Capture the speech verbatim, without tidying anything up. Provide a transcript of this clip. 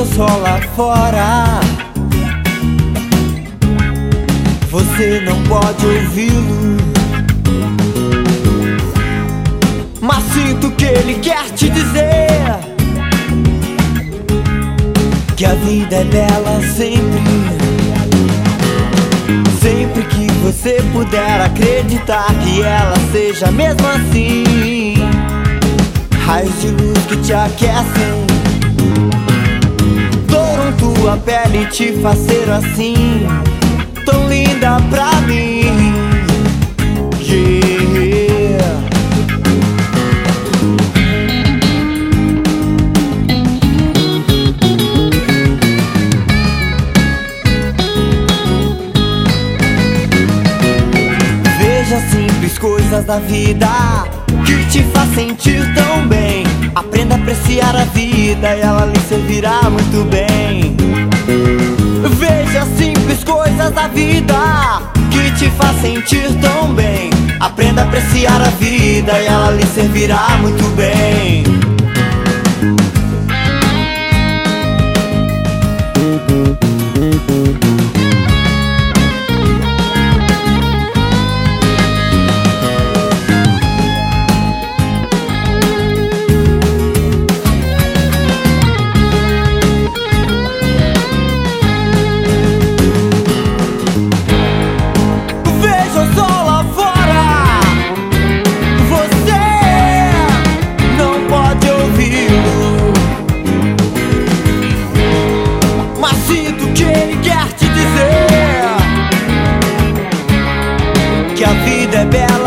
Veja só lá fora, você não pode ouvi-lo, mas sinto que ele quer te dizer que a vida é bela sempre. Sempre que você puder acreditar que ela seja mesmo assim, raios de luz que te aquecem, douram tua pele e te faz ser assim, tão linda pra mim. Yeah. Veja simples coisas da vida que te faz sentir tão bem. Aprenda a apreciar a vida e ela lhe servirá muito bem. Veja simples coisas da vida que te faz sentir tão bem. Aprenda a apreciar a vida e ela lhe servirá muito bem. Que a vida é bela.